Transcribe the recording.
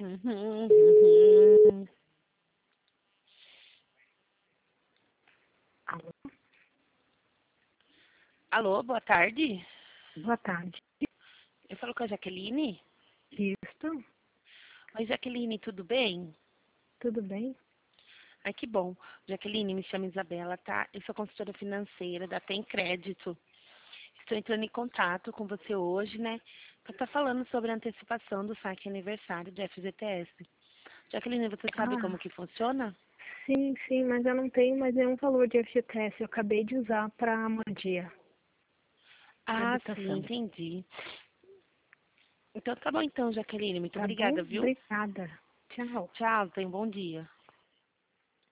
Alô, Alô, boa tarde. boa tarde. Eu falo com a Jaqueline. Isso, Oi, Jaqueline, tudo bem? tudo bem? Ai, que bom. Jaqueline, me chamo Isabela, tá? Eu sou consultora financeira da Tem Crédito. Estou entrando em contato com você hoje, né? Para estar falando sobre a antecipação do saque aniversário do FGTS. Jaqueline, você sabe como Ah, que funciona? sim, mas eu não tenho mais nenhum valor de FGTS. Eu acabei de usar para moradia, para Ah, sim, habitação. entendi. Então tá bom então, Jaqueline. Muito Tá bom? obrigada, viu? Obrigada. Tchau. Tchau, tenha um bom dia.